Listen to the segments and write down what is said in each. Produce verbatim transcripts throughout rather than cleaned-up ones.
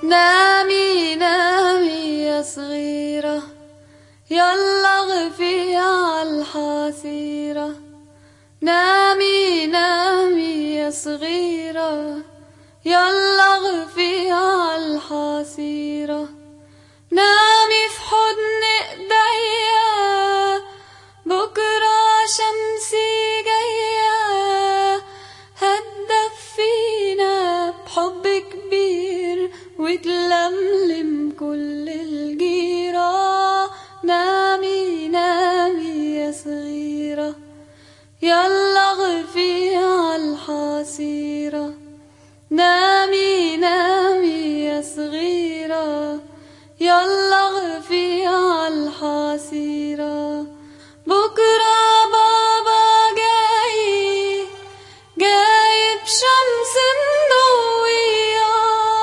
نامي نامي يا صغيرة، يلا اغفي عالحصيرة. نامي نامي يا صغيرة، يلا اغفي عالحصيرة. نامي في حضن ايديا، بكرة شمسي جاية هتدفينا بحب كبير وتلملم كل الجيرة. نامي نامي يا صغيرة، يلا اغفي عالحصيرة. نامي نامي يا صغيرة، يلا اغفي عالحصيرة. بكرة بابا جاي جايب شمس مضوية،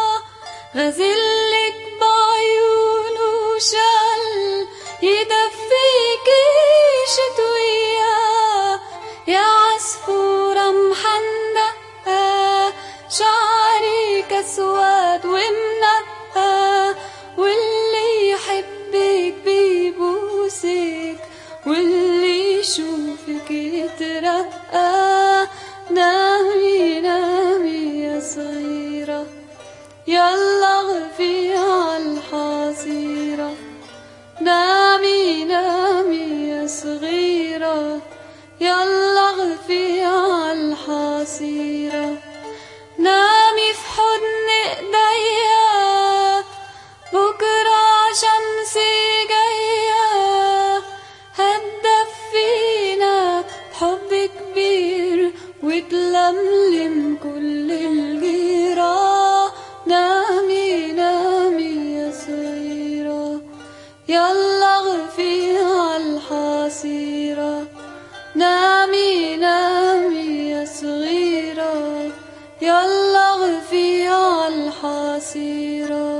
غازلك بعيونه شل يدفيكي شتوية. يا عصفورة محندقة شعرك اسود ومنقى، واللي يحبك بيبوسك واللي يشوفك يترقى. نامي نامي يا صغيرة، يلا اغفي عالحصيرة. نامي نامي يا صغيرة، يلا اغفي عالحصيرة. نامي في حضن ايديا، بكرة شمسي جاية هتدفينا بحب كبير وتلملم كل الجيرة. نامي نامي يا صغيرة، يلا اغفي عالحصيرة. نامي نامي يا صغيرة، يلا اغفي عالحصيرة.